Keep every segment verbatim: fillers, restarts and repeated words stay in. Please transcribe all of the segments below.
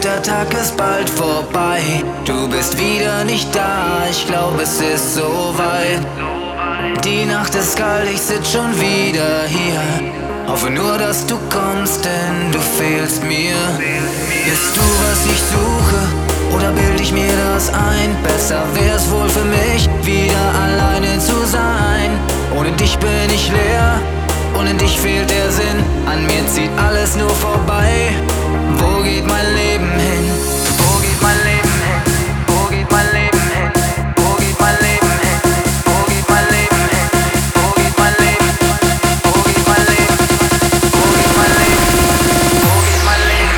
später Tag ist bald vorbei. Du bist wieder nicht da, ich glaube es ist so weit. Die Nacht ist kalt, ich sitz schon wieder hier. Hoffe nur, dass du kommst, denn du fehlst mir. Bist du, was ich suche, oder bild ich mir das ein? Besser wär's wohl für mich, wieder alleine zu sein. Ohne dich bin ich leer, ohne dich fehlt der Sinn. An mir zieht alles nur vorbei. Wo geht mein Leben hin? Wo geht mein Leben hin? Wo geht mein Leben hin? Wo geht mein Leben hin? Wo geht mein Leben hin? Wo geht mein Leben? Wo geht mein Leben? Wo geht mein Leben? Wo geht mein Leben?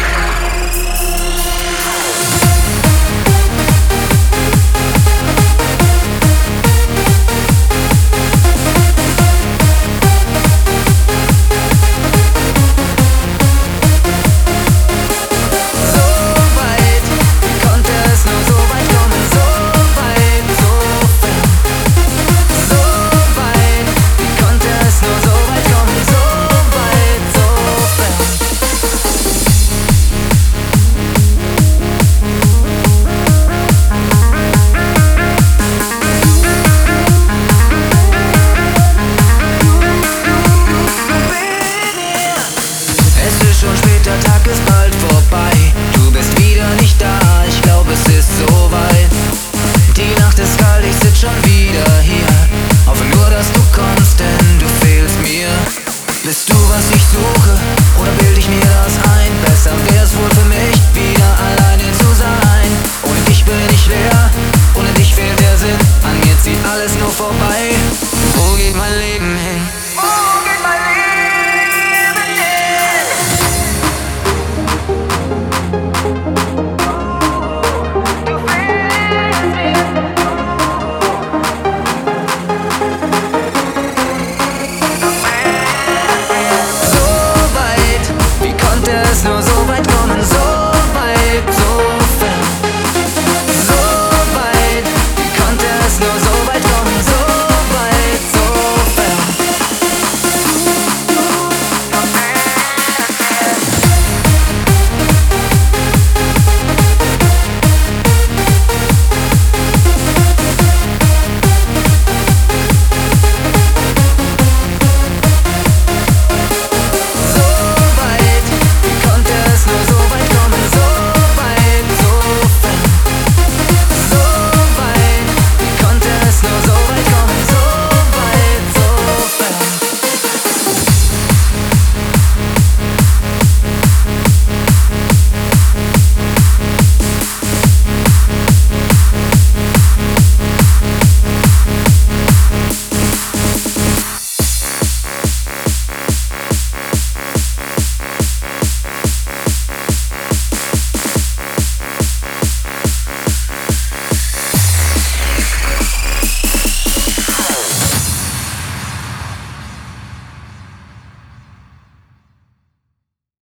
Schon später, Tag ist bald vorbei. Du bist wieder nicht da, ich glaube es ist so weit. Die Nacht ist kalt, ich sitz schon wieder hier. Hoffe nur, dass du kommst, denn du fehlst mir. Bist du, was ich suche, oder bild ich mir das ein? Besser wär's wohl für mich, wieder alleine zu sein. Ohne dich bin ich leer, ohne dich fehlt der Sinn. An mir zieht alles nur vorbei.